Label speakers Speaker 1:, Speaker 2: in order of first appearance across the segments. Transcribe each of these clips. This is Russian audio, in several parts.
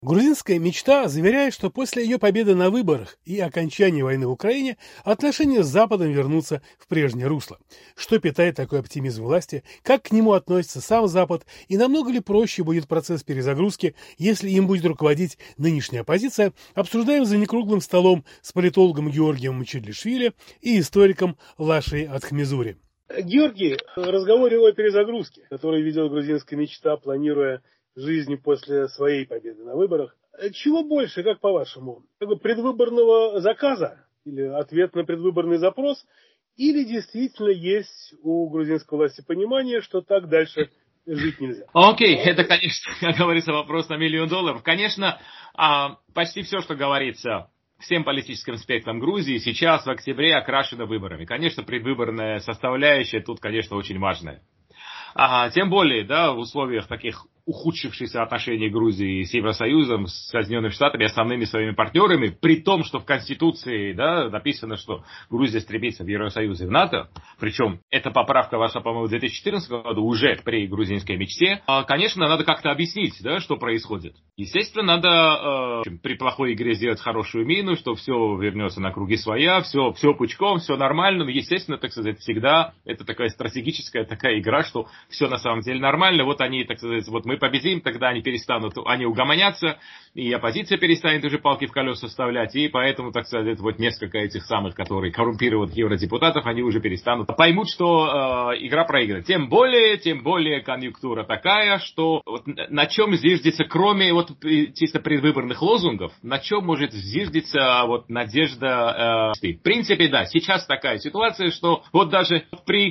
Speaker 1: Грузинская мечта заверяет, что после ее победы на выборах и окончания войны в Украине отношения с Западом вернутся в прежнее русло. Что питает такой оптимизм власти, как к нему относится сам Запад и намного ли проще будет процесс перезагрузки, если им будет руководить нынешняя оппозиция, обсуждаем за некруглым столом с политологом Георгием Мчедлишвили и историком Лашей Атхмезури. Георгий, в разговоре о перезагрузке, который ведет грузинская мечта, планируя жизни после своей победы на выборах. Чего больше, как по-вашему? Предвыборного заказа или ответ на предвыборный запрос? Или действительно есть у грузинской власти понимание, что так дальше жить нельзя?
Speaker 2: Окей, это, конечно, как говорится, вопрос на $1 миллион. Конечно, почти все, что говорится всем политическим спектром Грузии, сейчас в октябре окрашено выборами. Конечно, предвыборная составляющая тут, конечно, очень важная. Тем более, да, в условиях таких ухудшившихся отношений Грузии с Евросоюзом, с Соединенными Штатами, основными своими партнерами, при том, что в Конституции, да, написано, что Грузия стремится в Евросоюз и в НАТО, причем эта поправка вошла, по-моему, в 2014 году, уже при грузинской мечте, конечно, надо как-то объяснить, да, что происходит. Естественно, надо при плохой игре сделать хорошую мину, что все вернется на круги своя, все пучком, все нормально, но, естественно, так сказать, всегда это такая стратегическая такая игра, что все на самом деле нормально, вот они, так сказать, вот мы победим, тогда они перестанут, они угомонятся, и оппозиция перестанет уже палки в колеса вставлять, и поэтому, так сказать, вот несколько этих самых, которые коррумпируют евродепутатов, они уже перестанут, поймут, что игра проиграна. Тем более конъюнктура такая, что вот на чем зиждется, кроме вот чисто предвыборных лозунгов, на чем может зиждиться вот надежда. В принципе, да, сейчас такая ситуация, что вот даже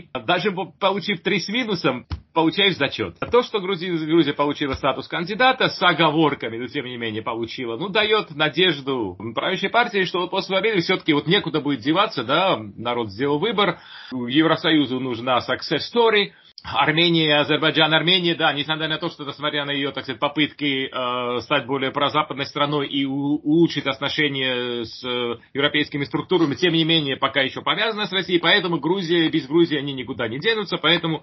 Speaker 2: получив 3 с минусом, получаешь зачет. То, что Грузия получила статус кандидата с оговорками, но тем не менее получила, дает надежду правящей партии, что вот после победы все-таки вот некуда будет деваться, да, народ сделал выбор, Евросоюзу нужна success story. Армения, Азербайджан, Армения, да, несмотря на то, что, несмотря на ее, так сказать, попытки стать более прозападной страной и улучшить отношения с европейскими структурами, тем не менее, пока еще повязана с Россией, поэтому без Грузии они никуда не денутся, поэтому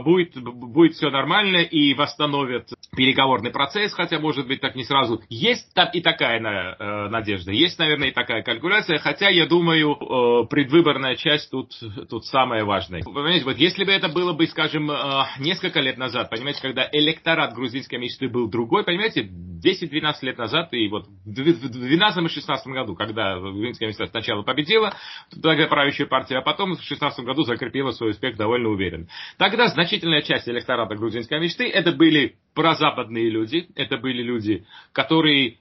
Speaker 2: будет все нормально и восстановят переговорный процесс, хотя, может быть, так не сразу. Есть там и такая надежда, есть, наверное, и такая калькуляция, хотя, я думаю, предвыборная часть тут самая важная. Понимаете, вот если бы это было бы, скажем, несколько лет назад, понимаете, когда электорат грузинской мечты был другой, понимаете, 10-12 лет назад, и вот в 2012 и 2016 году, когда грузинская мечта сначала победила, тогда правящая партия, а потом в 2016 году закрепила свой успех довольно уверенно. Тогда значительная часть электората грузинской мечты это были прозападные люди, это были люди, которым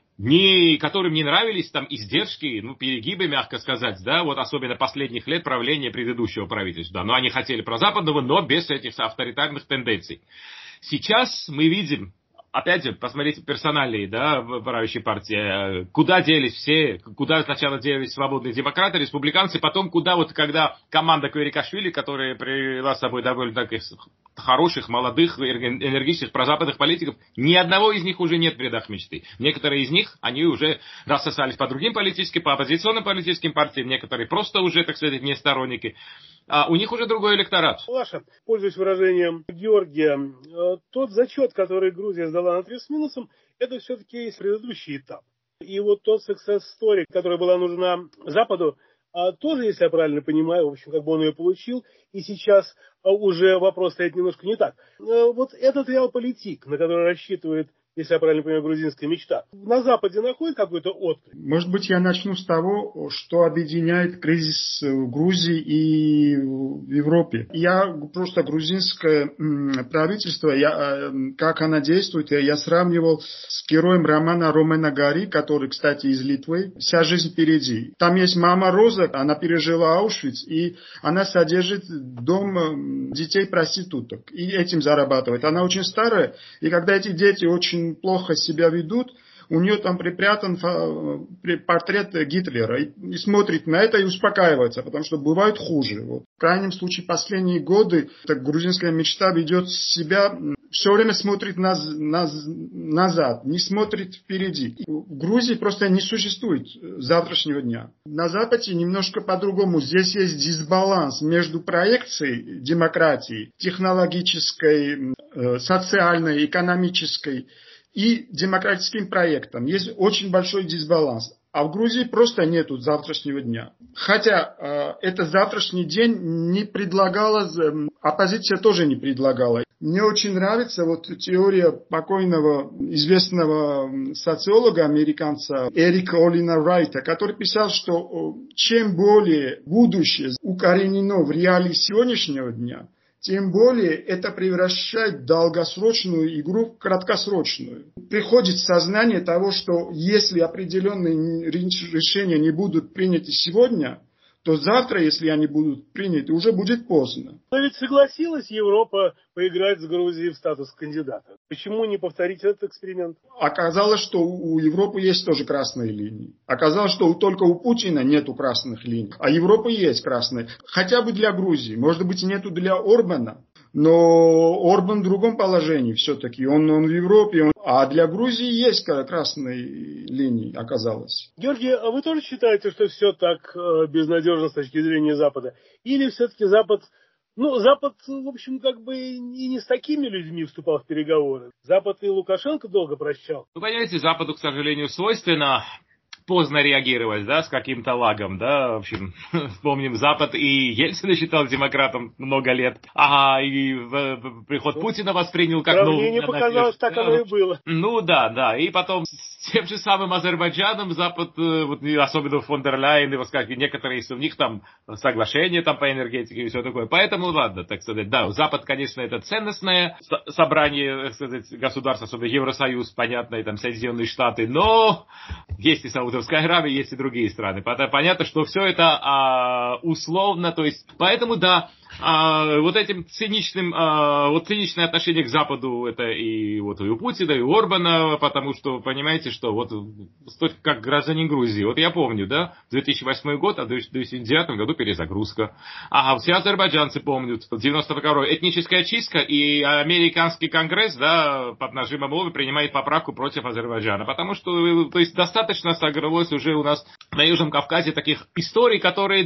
Speaker 2: не нравились там издержки, перегибы, мягко сказать, да, вот особенно последних лет правления предыдущего правительства. Но они хотели прозападного, но без этих авторитарных тенденций. Сейчас мы видим, опять же, посмотрите персоналии, да, правящей партии, куда делись все, куда сначала делись свободные демократы, республиканцы, потом куда вот, когда команда Кверикашвили, которая привела с собой довольно таких хороших, молодых, энергичных прозападных политиков, ни одного из них уже нет в рядах мечты. Некоторые из них, они уже рассосались по другим политическим, по оппозиционным политическим партиям, некоторые просто уже, так сказать, не сторонники. У них уже другой электорат.
Speaker 1: Лаша, пользуясь выражением Георгия, тот зачет, который Грузия сдала на 3 с минусом, это все-таки предыдущий этап. И вот тот success story, которая была нужна Западу, тоже, если я правильно понимаю, в общем, как бы он ее получил, и сейчас уже вопрос стоит немножко не так. Вот этот реалполитик, на который рассчитывает, если я правильно понимаю, грузинская мечта, на Западе находит какой-то отклик?
Speaker 3: Может быть, я начну с того, что объединяет кризис в Грузии и в Европе. Просто грузинское правительство, как оно действует, я сравнивал с героем романа Ромена Гари, который, кстати, из Литвы. Вся жизнь впереди. Там есть мама Роза, она пережила Аушвиц, и она содержит дом детей-проституток. И этим зарабатывает. Она очень старая, и когда эти дети очень плохо себя ведут, у нее там припрятан портрет Гитлера. И смотрит на это и успокаивается, потому что бывает хуже. Вот. В крайнем случае, последние годы грузинская мечта ведет себя, все время смотрит назад, не смотрит впереди. В Грузии просто не существует завтрашнего дня. На Западе немножко по-другому. Здесь есть дисбаланс между проекцией демократии, технологической, социальной, экономической, и демократическим проектом. Есть очень большой дисбаланс. А в Грузии просто нету завтрашнего дня. Хотя это завтрашний день не предлагала, оппозиция тоже не предлагала. Мне очень нравится вот теория покойного известного социолога, американца Эрика Олина Райта, который писал, что чем более будущее укоренено в реалии сегодняшнего дня, тем более это превращает долгосрочную игру в краткосрочную. Приходит сознание того, что если определенные решения не будут приняты сегодня, то завтра, если они будут приняты, уже будет поздно.
Speaker 1: Но ведь согласилась Европа поиграть с Грузией в статус кандидата. Почему не повторить этот эксперимент?
Speaker 3: Оказалось, что у Европы есть тоже красные линии. Оказалось, что только у Путина нету красных линий, а Европы есть красные. Хотя бы для Грузии. Может быть, нету для Орбана. Но Орбан в другом положении все-таки. Он в Европе. А для Грузии есть красные линии, оказалось.
Speaker 1: Георгий, а вы тоже считаете, что все так безнадежно с точки зрения Запада? Или все-таки Запад, Запад, в общем, как бы и не с такими людьми вступал в переговоры. Запад и Лукашенко долго прощал.
Speaker 2: Понимаете, Западу, к сожалению, свойственно поздно реагировать, да, с каким-то лагом, да, в общем, вспомним, Запад и Ельцина считал демократом много лет, и приход Путина воспринял как
Speaker 1: Сравнение показалось, так оно и было.
Speaker 2: Да, и потом с тем же самым Азербайджаном Запад, особенно фон дер Ляйен, некоторые у них там соглашения там по энергетике и все такое, поэтому ладно, так сказать, да, Запад, конечно, это ценностное собрание, так сказать, государств, особенно Евросоюз, понятно, и там Соединенные Штаты, но есть и Саудовская Аравия, есть и другие страны. Понятно, что все это условно, то есть, поэтому да, вот этим циничное отношение к Западу это и у Путина, и у Орбана, потому что, понимаете, что как гражданин Грузии, я помню, да, 2008 год, а в 2009 году перезагрузка. Все азербайджанцы помнят, 92-й этническая чистка, и американский конгресс, да, под нажимом лобби принимает поправку против Азербайджана, потому что, то есть, достаточно согрелось уже у нас на Южном Кавказе таких историй, которые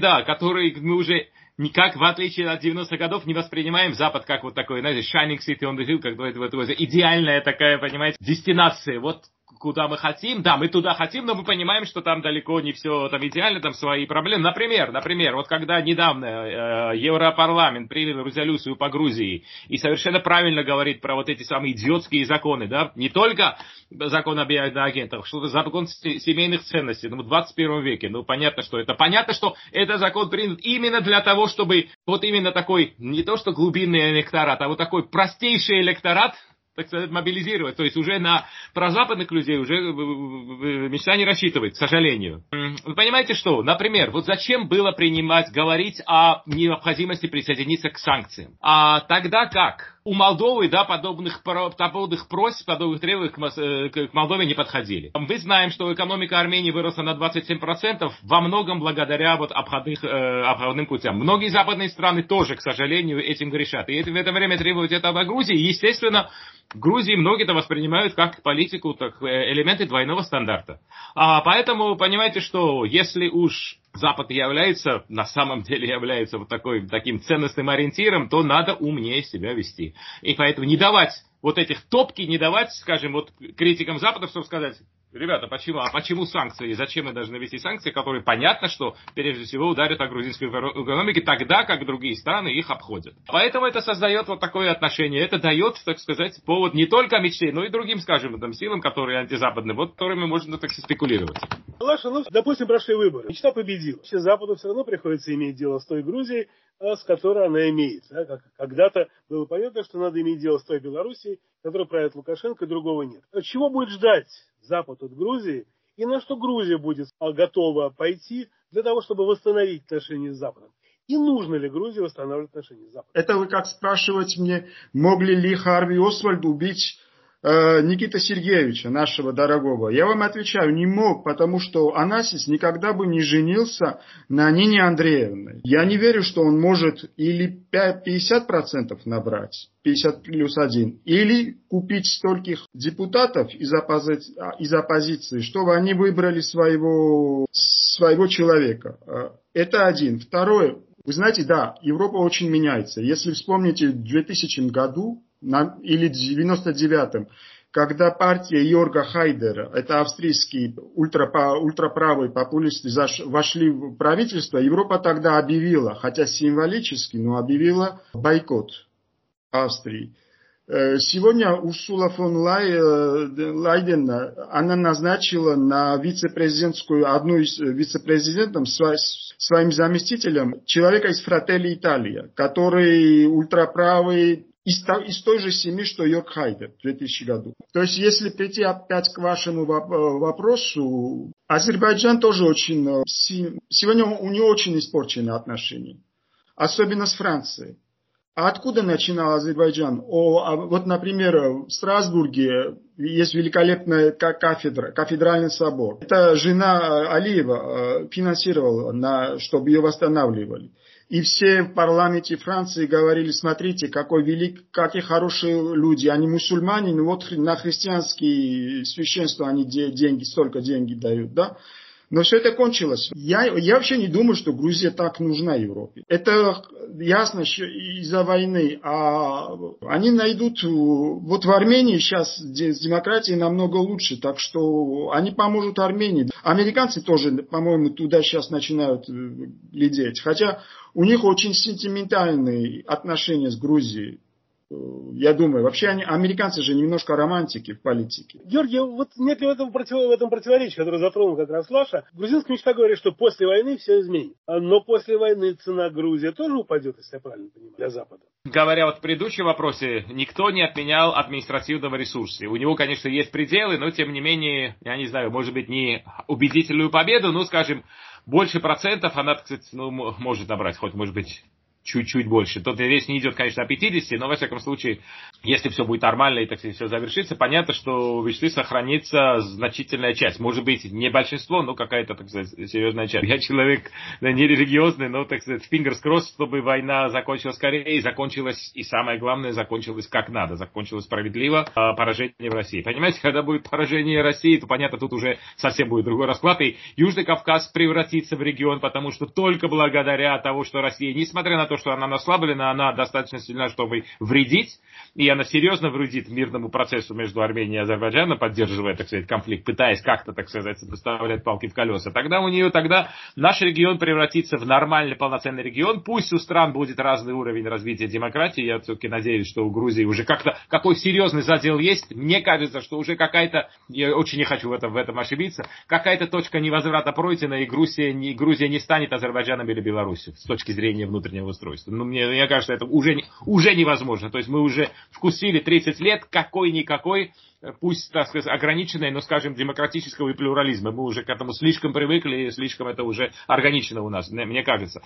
Speaker 2: мы уже никак, в отличие от 90-х годов, не воспринимаем Запад как такой, знаете, shining city on the hill, как идеальная такая, понимаете, дестинация. Куда мы хотим, да, мы туда хотим, но мы понимаем, что там далеко не все там идеально, там свои проблемы. Например, когда недавно Европарламент принял резолюцию по Грузии и совершенно правильно говорит про эти самые идиотские законы, да, не только закон об агентах, что это закон семейных ценностей, в 21 веке, понятно, что этот закон принят именно для того, чтобы именно такой, не то что глубинный электорат, а такой простейший электорат, так сказать, мобилизировать. То есть уже на прозападных людей уже мечта не рассчитывает, к сожалению. Вы понимаете что? Например, зачем было говорить о необходимости присоединиться к санкциям? Тогда как? У Молдовы, да, подобных просьб, подобных требований к Молдове не подходили. Мы знаем, что экономика Армении выросла на 27% во многом благодаря обходным путям. Многие западные страны тоже, к сожалению, этим грешат. И в это время требуют этого от Грузии. Естественно, в Грузии многие это воспринимают как политику, как элементы двойного стандарта. Поэтому, понимаете, что если уж Запад на самом деле является таким ценностным ориентиром, то надо умнее себя вести. И поэтому не давать этих топки, не давать, скажем, критикам Запада, чтобы сказать, ребята, почему санкции? Зачем мы должны вести санкции, которые понятно, что прежде всего ударят о грузинской экономике, тогда как другие страны их обходят. Поэтому это создает такое отношение. Это дает, так сказать, повод не только мечте, но и другим, скажем, силам, которые антизападные, которыми можно так спекулировать.
Speaker 1: Допустим, прошли выборы. Мечта победила. Сейчас Западу все равно приходится иметь дело с той Грузией, с которой она имеет. Да? Как когда-то было понятно, что надо иметь дело с той Белоруссией, которая правит Лукашенко, другого нет. Чего будет ждать Запад от Грузии и на что Грузия будет готова пойти для того, чтобы восстановить отношения с Западом? И нужно ли Грузии восстанавливать отношения с Западом?
Speaker 3: Это вы как спрашивать мне, могли ли Харви Освальд убить Никита Сергеевича, нашего дорогого? Я вам отвечаю, не мог, потому что Анасис никогда бы не женился на Нине Андреевне. Я не верю, что он может или 50% набрать, 50 плюс 1, или купить стольких депутатов из оппозиции, чтобы они выбрали своего человека. Это один. Второе, вы знаете, да, Европа очень меняется. Если вспомните в 2000 году, или в 99-м, когда партия Йорга Хайдера, это австрийские ультраправые популисты, вошли в правительство, Европа тогда объявила, хотя символически, но объявила бойкот Австрии. Сегодня Урсула фон Лайден, она назначила на вице-президентскую, одну из вице-президентов своим заместителем человека из Фрателли Италия, который ультраправый, из той же семьи, что Йорг Хайдер в 2000 году. То есть, если прийти опять к вашему вопросу, Азербайджан тоже очень... Сегодня у него очень испорчены отношения, особенно с Францией. А откуда начинал Азербайджан? Вот, например, в Страсбурге есть великолепная кафедральный собор. Это жена Алиева финансировала, чтобы ее восстанавливали. И все в парламенте Франции говорили, смотрите, какие хорошие люди. Они мусульмане, но вот на христианские священства они столько денег дают, да? Но все это кончилось. Я вообще не думаю, что Грузия так нужна Европе. Это ясно из-за войны. А они найдут... Вот в Армении сейчас с демократией намного лучше. Так что они поможет Армении. Американцы тоже, по-моему, туда сейчас начинают глядеть. Хотя у них очень сентиментальные отношения с Грузией. Я думаю, вообще американцы же немножко романтики в политике.
Speaker 1: Георгий, вот нет ли в этом противоречия, которое затронул как раз Лаша? Грузинская мечта говорит, что после войны все изменится. Но после войны цена Грузии тоже упадет, если я правильно понимаю, для Запада.
Speaker 2: Говоря вот в предыдущем вопросе, никто не отменял административного ресурса. У него, конечно, есть пределы, но тем не менее, я не знаю, может быть, не убедительную победу, но, скажем, больше процентов она, кстати, может набрать, хоть, может быть, чуть-чуть больше. Тут речь не идет, конечно, о 50, но, во всяком случае, если все будет нормально и, так сказать, все завершится, понятно, что у мечты сохранится значительная часть. Может быть, не большинство, но какая-то, так сказать, серьезная часть. Я человек не религиозный, но, так сказать, fingers crossed, чтобы война закончилась скорее, и закончилась, и самое главное, закончилась как надо. Закончилась справедливо, поражение в России. Понимаете, когда будет поражение России, то, понятно, тут уже совсем будет другой расклад, и Южный Кавказ превратится в регион, потому что только благодаря тому, что Россия, несмотря на то, что она ослаблена, она достаточно сильна, чтобы вредить, и она серьезно вредит мирному процессу между Арменией и Азербайджаном, поддерживая, так сказать, конфликт, пытаясь как-то, так сказать, доставлять палки в колеса. Тогда наш регион превратится в нормальный, полноценный регион. Пусть у стран будет разный уровень развития демократии. Я все-таки надеюсь, что у Грузии уже как-то какой серьезный задел есть. Мне кажется, что уже какая-то, я очень не хочу в этом ошибиться, какая-то точка невозврата пройдена, и Грузия не станет Азербайджаном или Беларусью с точки зрения внутреннего устройства. Мне кажется, это уже невозможно. То есть мы уже вкусили 30 лет какой-никакой, пусть, так сказать, ограниченной, но, скажем, демократического и плюрализма. Мы уже к этому слишком привыкли, и слишком это уже органично у нас, мне кажется.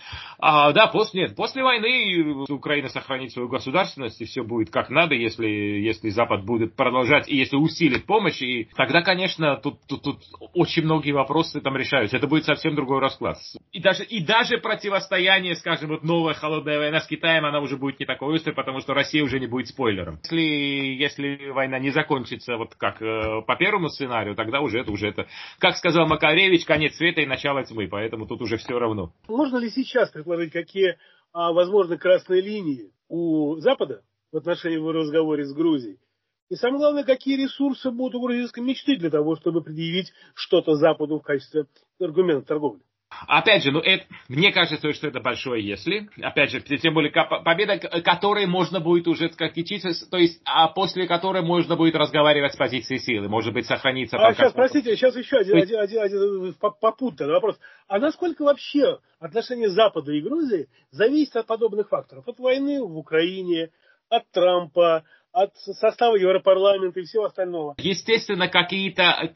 Speaker 2: После войны Украина сохранит свою государственность, и все будет как надо, если Запад будет продолжать, и если усилит помощь, и тогда, конечно, тут очень многие вопросы там решаются. Это будет совсем другой расклад. И даже противостояние, скажем, вот новая холодная война с Китаем, она уже будет не такой острой, потому что Россия уже не будет спойлером. Если война не закончится вот как по первому сценарию, тогда уже это, как сказал Макаревич, конец света и начало тьмы, поэтому тут уже все равно.
Speaker 1: Можно ли сейчас предположить, какие возможны красные линии у Запада в отношении в разговоре с Грузией? И самое главное, какие ресурсы будут у грузинской мечты для того, чтобы предъявить что-то Западу в качестве аргумента торговли?
Speaker 2: Опять же, мне кажется, что это большое если. Опять же, тем более победа, которой можно будет уже как кичиться, то есть, после которой можно будет разговаривать с позиции силы. Может быть, сохраниться...
Speaker 1: Сейчас еще один попутный вопрос. А насколько вообще отношения Запада и Грузии зависят от подобных факторов? От войны в Украине, от Трампа, от состава Европарламента и всего остального?
Speaker 2: Естественно, какие-то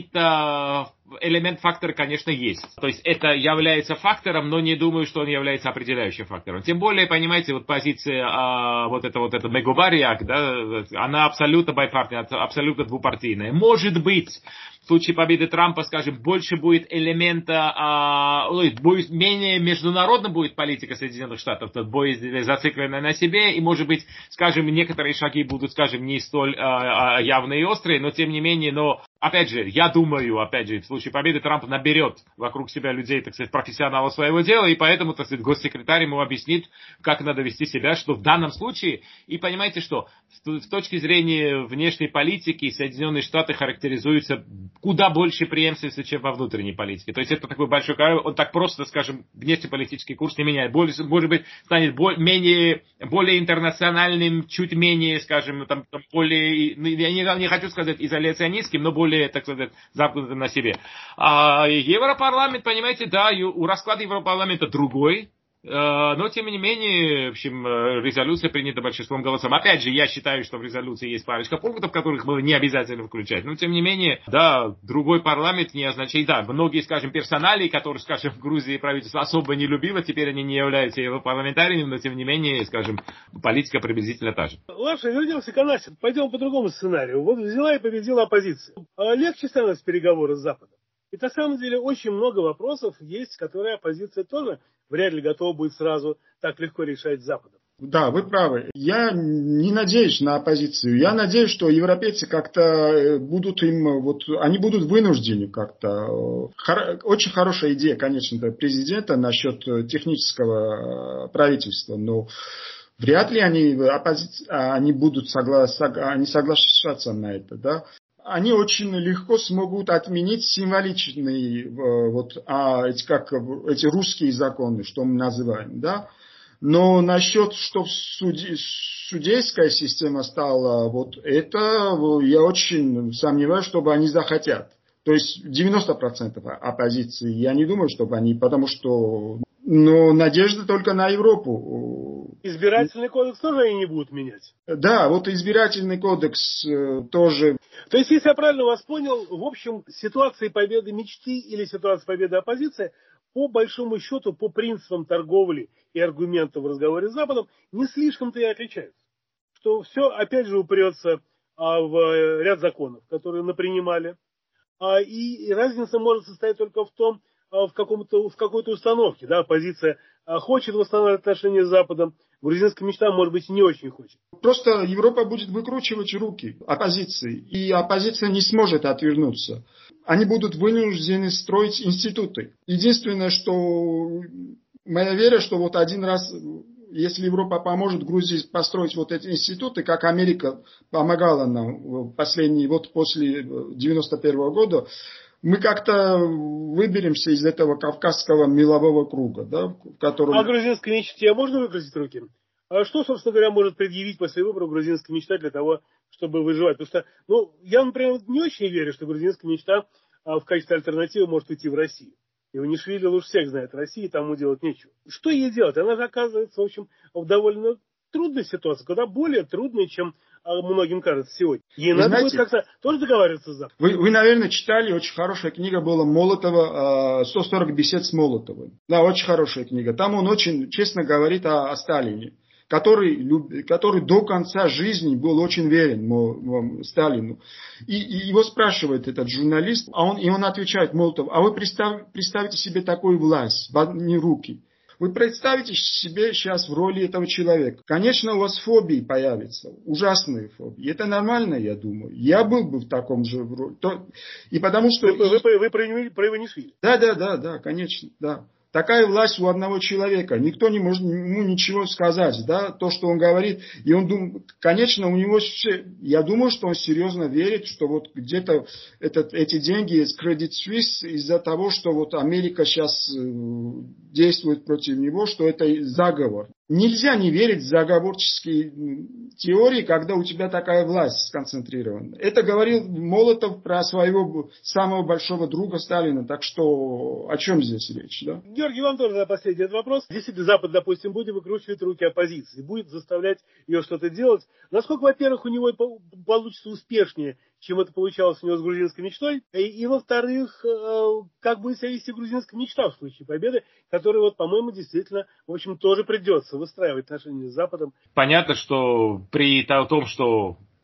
Speaker 2: факторы, конечно, есть. То есть это является фактором, но не думаю, что он является определяющим фактором. Тем более, понимаете, вот позиция это Мегубарьяк, да, она абсолютно байпартийная, абсолютно двупартийная. Может быть, в случае победы Трампа, скажем, больше будет элемента, менее международным будет политика Соединенных Штатов, более зацикленная на себе, и, может быть, скажем, некоторые шаги будут, скажем, не столь явные и острые, но, тем не менее, Опять же, я думаю, в случае победы Трамп наберет вокруг себя людей, так сказать, профессионалов своего дела, и поэтому, так сказать, госсекретарь ему объяснит, как надо вести себя, что в данном случае, и понимаете, что с точки зрения внешней политики Соединенные Штаты характеризуются куда больше преемственностью, чем во внутренней политике. То есть это такой большой король, он так просто, скажем, внешнеполитический курс не меняет. Может быть, станет более интернациональным, чуть менее, скажем, более, я не хочу сказать изоляционистским, но более, так сказать, замкнутым на себе. А Европарламент, понимаете, да, у расклада Европарламента другой. Но, тем не менее, в общем, резолюция принята большинством голосов. Опять же, я считаю, что в резолюции есть парочка пунктов, которых мы не обязательно включать. Но, тем не менее, да, другой парламент не означает, да, многие, скажем, персонали, которые, скажем, в Грузии правительство особо не любило, теперь они не являются европарламентариями, но, тем не менее, скажем, политика приблизительно та же.
Speaker 1: Лаша, вернемся к Анасе. Пойдем по другому сценарию. Вот взяла и победила оппозиция. Легче становятся переговоры с Западом. И на самом деле очень много вопросов есть, которые оппозиция тоже вряд ли готова будет сразу так легко решать с Западом.
Speaker 3: Да, вы правы. Я не надеюсь на оппозицию. Я надеюсь, что европейцы как-то будут они будут вынуждены как-то. Очень хорошая идея, конечно, президента насчет технического правительства, но вряд ли они будут соглашаться на это, да. Они очень легко смогут отменить символичные эти русские законы, что мы называем, да. Но насчет, что судейская система стала это, я очень сомневаюсь, чтобы они захотят. То есть 90% оппозиции, я не думаю, чтобы они, потому что, надежда только на Европу.
Speaker 1: Избирательный кодекс тоже они не будут менять?
Speaker 3: Да, избирательный кодекс тоже.
Speaker 1: То есть, если я правильно вас понял, в общем, ситуация победы мечты или ситуация победы оппозиции, по большому счету, по принципам торговли и аргументам в разговоре с Западом, не слишком-то и отличаются. Что все, опять же, упрется в ряд законов, которые напринимали. И разница может состоять только в том, в какой-то установке. Да, оппозиция хочет восстанавливать отношения с Западом, грузинская мечта, может быть, не очень хочет.
Speaker 3: Просто Европа будет выкручивать руки оппозиции, и оппозиция не сможет отвернуться. Они будут вынуждены строить институты. Единственное, что моя вера, что один раз, если Европа поможет Грузии построить эти институты, как Америка помогала нам после 91 года, мы как-то выберемся из этого кавказского мелового круга, да, в котором...
Speaker 1: А грузинской мечте можно выбросить руки? А что, собственно говоря, может предъявить после выборов грузинская мечта для того, чтобы выживать? Потому что, я, например, не очень верю, что грузинская мечта в качестве альтернативы может уйти в Россию. Иванишвили лучше всех знает России, тому делать нечего. Что ей делать? Она же оказывается, в общем, в довольно трудной ситуации, куда более трудной, чем многим кажется сегодня. Ей надо будет как-то тоже договариваться с Западом.
Speaker 3: Вы, наверное, читали, очень хорошая книга была Молотова, 140 бесед с Молотовым. Да, очень хорошая книга. Там он очень честно говорит о Сталине, который до конца жизни был очень верен Сталину. И его спрашивает этот журналист, и он отвечает Молотов: а вы представьте себе такую власть, в одни руки. Вы представите себе сейчас в роли этого человека. Конечно, у вас фобии появятся, ужасные фобии. Это нормально, я думаю. Я был бы в таком же роли. И потому что...
Speaker 1: Вы про Иванишвили?
Speaker 3: Да, конечно, да. Такая власть у одного человека. Никто не может ему ничего сказать. Да, то, что он говорит. И он думает, конечно, у него все... Я думаю, что он серьезно верит, что где-то эти деньги из Credit Suisse из-за того, что Америка сейчас действует против него, что это заговор. Нельзя не верить в заговорческие теории, когда у тебя такая власть сконцентрирована. Это говорил Молотов про своего самого большого друга Сталина. Так что о чем здесь речь? Да?
Speaker 1: Георгий, вам тоже последний вопрос. Действительно, Запад, допустим, будет выкручивать руки оппозиции, будет заставлять ее что-то делать. Насколько, во-первых, у него получится успешнее, чем это получалось у него с грузинской мечтой, и во-вторых, как будет себя вести грузинская мечта в случае победы, которой, по-моему, действительно, в общем, тоже придется выстраивать отношения с Западом.
Speaker 2: Понятно, что при том, что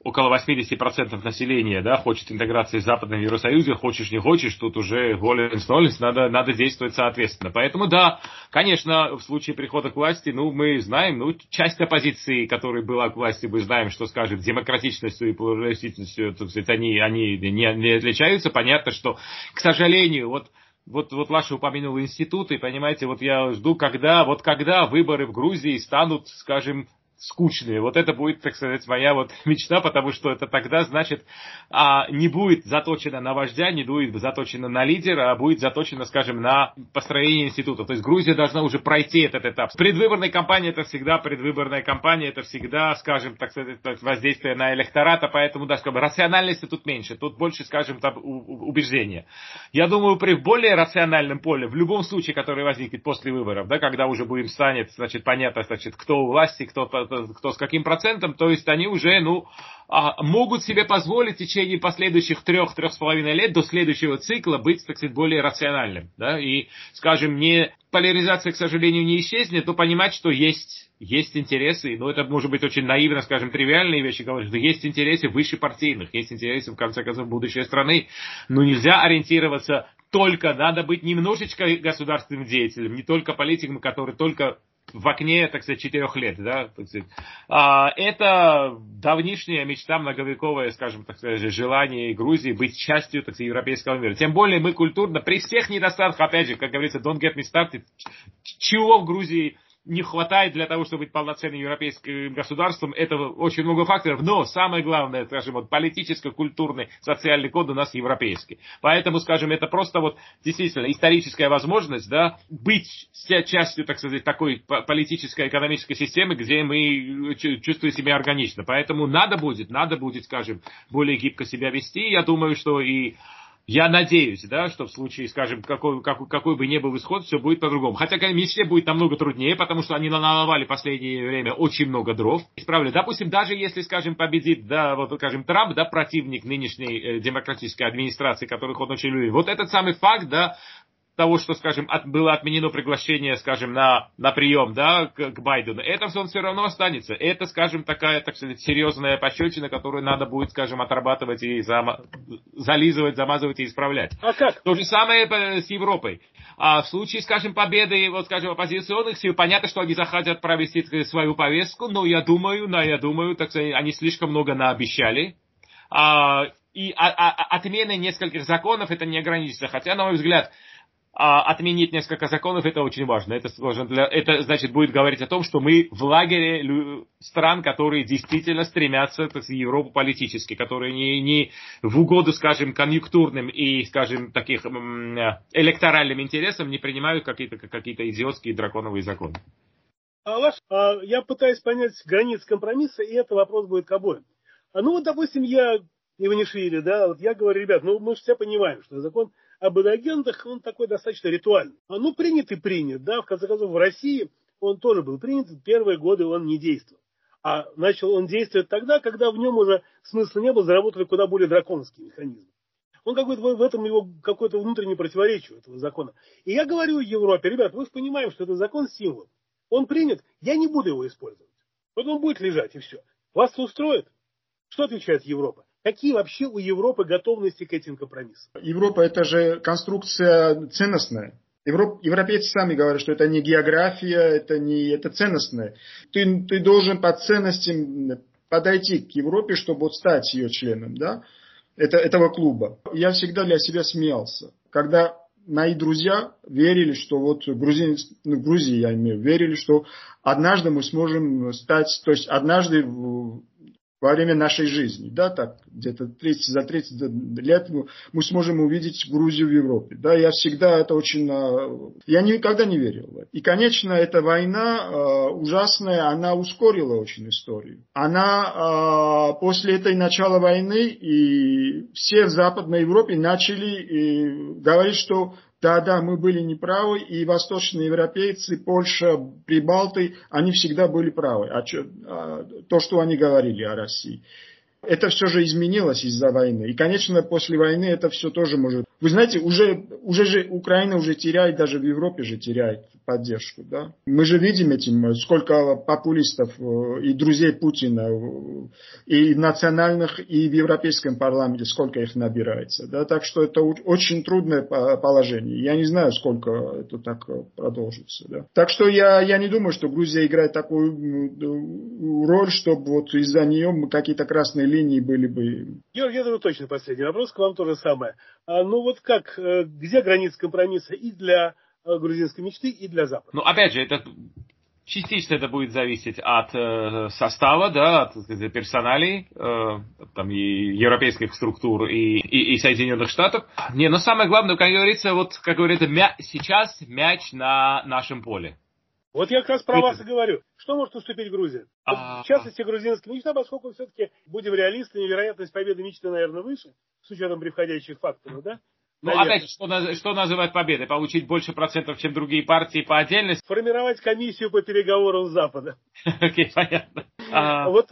Speaker 2: около 80% населения, да, хочет интеграции в Западном Евросоюзе, хочешь не хочешь, тут уже воленс-нолens, надо действовать соответственно. Поэтому да, конечно, в случае прихода к власти, мы знаем, часть оппозиции, которая была к власти, мы знаем, что, скажем, демократичностью и плуралистичностью, так сказать, они не отличаются. Понятно, что, к сожалению, вот Лаша упомянула институты, понимаете, я жду, когда выборы в Грузии станут, скажем, скучные. Это будет, так сказать, моя мечта, потому что это тогда, значит, не будет заточено на вождя, не будет заточено на лидера, а будет заточено, скажем, на построение института. То есть Грузия должна уже пройти этот этап. Предвыборная кампания это всегда предвыборная кампания, это всегда, скажем, так сказать, воздействие на электората, поэтому, да, скажем, рациональности тут меньше, тут больше, скажем, там, убеждения. Я думаю, при более рациональном поле, в любом случае, который возникнет после выборов, да, когда уже станет, значит, понятно, значит, кто у власти, кто с каким процентом, то есть они уже, могут себе позволить в течение последующих 3-3,5 лет до следующего цикла быть, так сказать, более рациональным, да, и, скажем, поляризация, к сожалению, не исчезнет, но понимать, что есть интересы, это может быть очень наивно, скажем, тривиальные вещи говорить, что есть интересы выше партийных, есть интересы, в конце концов, будущей страны, но нельзя ориентироваться надо быть немножечко государственным деятелем, не только политиком, который только в окне, так сказать, 4 лет, да, так сказать. Это давнишняя мечта, многовековое, скажем, так сказать, желание Грузии быть частью, так сказать, европейского мира. Тем более мы культурно, при всех недостатках, опять же, как говорится, don't get me started, чего в Грузии не хватает для того, чтобы быть полноценным европейским государством, это очень много факторов, но самое главное, скажем, политическо-культурный, социальный код у нас европейский. Поэтому, скажем, это просто действительно историческая возможность, да, быть частью, так сказать, такой политической, экономической системы, где мы чувствуем себя органично. Поэтому надо будет, скажем, более гибко себя вести. Я думаю, что я надеюсь, да, что в случае, скажем, какой бы ни был исход, все будет по-другому. Хотя, конечно, мечте будет намного труднее, потому что они наломали в последнее время очень много дров. Исправили. Допустим, даже если, скажем, победит, да, скажем, Трамп, да, противник нынешней демократической администрации, которых он очень любит. Этот самый факт, да, того, что, скажем, было отменено приглашение, скажем, на прием, да, к Байдену, он все равно останется. Это, скажем, такая, так сказать, серьезная пощечина, которую надо будет, скажем, отрабатывать и зализывать, замазывать и исправлять.
Speaker 1: А как?
Speaker 2: То же самое с Европой. А в случае, скажем, победы, скажем, оппозиционных сил, понятно, что они захотят провести свою повестку, но я думаю, так сказать, они слишком много наобещали. И отменой нескольких законов это не ограничится. Хотя, на мой взгляд, отменить несколько законов это очень важно. Это значит будет говорить о том, что мы в лагере стран, которые действительно стремятся к Европу политически, которые не в угоду, скажем, конъюнктурным и, скажем, таких электоральным интересам не принимают какие-то идиотские драконовые законы.
Speaker 1: Я пытаюсь понять границы компромисса, и это вопрос будет к обоим. Допустим, я Иванишвили, да, я говорю, ребят, мы же все понимаем, что закон об иноагентах, он такой достаточно ритуальный. Принят и принят, да, в конце концов, в России он тоже был принят, первые годы он не действовал. А начал он действовать тогда, когда в нем уже смысла не было, заработали куда более драконовские механизмы. Он в этом его какое-то внутреннее противоречие этого закона. И я говорю Европе, ребят, вы же понимаем, что это закон символ. Он принят, я не буду его использовать. Он будет лежать, и все. Вас это устроит? Что отвечает Европа? Какие вообще у Европы готовности к этим компромиссам?
Speaker 3: Европа – это же конструкция ценностная. Европейцы сами говорят, что это не география, это ценностное. Ты должен по ценностям подойти к Европе, чтобы стать ее членом, да, этого клуба. Я всегда для себя смеялся, когда мои друзья верили, что в Грузии я имею, верили, что однажды мы сможем стать, то есть однажды во время нашей жизни, да, так, где-то за 30 лет мы сможем увидеть Грузию в Европе. Да, я никогда не верил в это. И, конечно, эта война ужасная, она ускорила очень историю. После этой начала войны, и все в Западной Европе начали говорить, что да, мы были неправы, и восточные европейцы, Польша, Прибалты, они всегда были правы. То, что они говорили о России. Это все же изменилось из-за войны. И, конечно, после войны это все тоже может Вы знаете, уже же Украина уже теряет, даже в Европе же теряет поддержку. Да? Мы же видим этим, сколько популистов и друзей Путина и национальных, и в Европейском парламенте, сколько их набирается. Да? Так что это очень трудное положение. Я не знаю, сколько это так продолжится. Да? Так что я не думаю, что Грузия играет такую роль, чтобы вот из-за нее какие-то красные линии были бы.
Speaker 4: Георгий, я думаю, точно последний вопрос к вам то же самое. Ну вот как, где граница компромисса и для грузинской мечты, и для Запада?
Speaker 2: Ну, опять же, это частично это будет зависеть от состава, да, от персоналей, там, и европейских структур, и Соединенных Штатов. Но самое главное, как говорится, сейчас мяч на нашем поле.
Speaker 4: Вот я как раз про вас и говорю. Что может уступить Грузия? В частности, грузинская мечта, поскольку все-таки, будем реалистами, вероятность победы мечты, наверное, выше, с учетом превходящих факторов, да?
Speaker 2: Ну, опять же, что называют победой? Получить больше процентов, чем другие партии по отдельности?
Speaker 4: Формировать комиссию по переговорам с Западом.
Speaker 2: Окей, понятно.
Speaker 4: Вот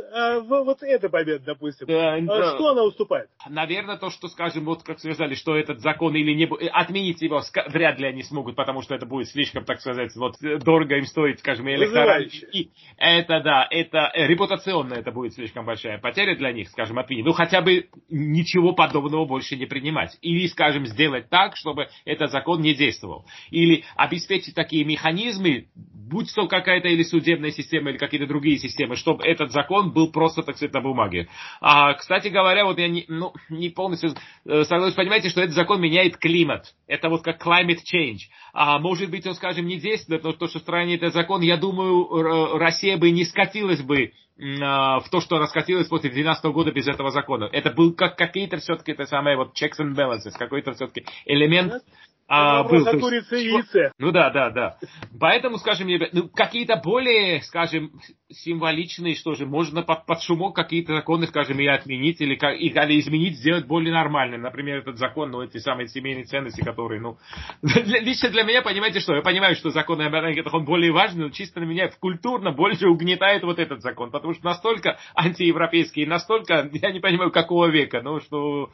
Speaker 4: эта победа, допустим. Что она уступает?
Speaker 2: Наверное, то, что, скажем, вот как сказали, что этот закон или не отменить его вряд ли они смогут, потому что это будет слишком, так сказать, вот дорого им стоит, скажем, электорально. И это репутационно это будет слишком большая потеря для них, скажем, отменить. Ну, хотя бы ничего подобного больше не принимать. Или, скажем, сделать так, чтобы этот закон не действовал. Или обеспечить такие механизмы, будь то какая-то или судебная система, или какие-то другие системы, чтобы этот закон был просто, так сказать, на бумаге. Кстати говоря, вот я не полностью согласен, понимаете, что этот закон меняет климат. Это вот как climate change. Может быть, он, скажем, не действует, но то, что в стране этот закон, я думаю, Россия бы не скатилась бы в то, что она скатилась после 2012 года без этого закона. Это был как какие-то все-таки, это самое вот checks and balances, какой-то все-таки элемент.
Speaker 4: Вопрос о курице и яйце.
Speaker 2: Ну да. Поэтому, скажем, какие-то более, скажем, символичные, что же, можно под шумок какие-то законы, скажем, и отменить, или изменить, сделать более нормальным. Например, этот закон, эти самые семейные ценности, которые, лично для меня, понимаете, что? Я понимаю, что закон о марионетках, он более важный, но чисто на меня культурно больше угнетает вот этот закон, потому что настолько антиевропейский, настолько, я не понимаю, какого века, что...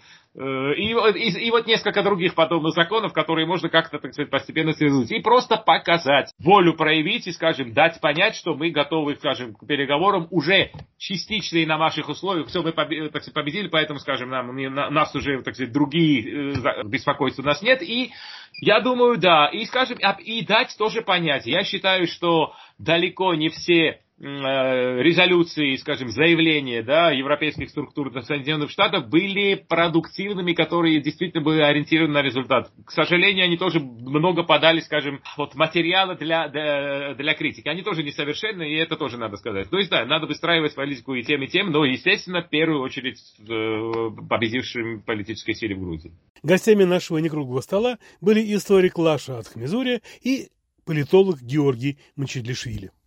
Speaker 2: И вот несколько других подобных законов, которые можно как-то, так сказать, постепенно связать. И просто показать, волю проявить и, скажем, дать понять, что мы готовы, скажем, к переговорам уже частично и на ваших условиях. Все, мы победили, поэтому, скажем, нас уже, так сказать, другие беспокойства у нас нет. И я думаю, да, и, скажем, и дать тоже понять. Я считаю, что далеко не все резолюции, скажем, заявления, европейских структур Соединенных Штатов были продуктивными, которые действительно были ориентированы на результат. К сожалению, они тоже много подали, скажем, материала для критики. Они тоже несовершенны, и это тоже надо сказать. То есть, да, надо выстраивать политику и тем, но, естественно, в первую очередь победившим политической силе в Грузии.
Speaker 1: Гостями нашего некруглого стола были историк Лаша Атхмезурия и политолог Георгий Мчедлишвили.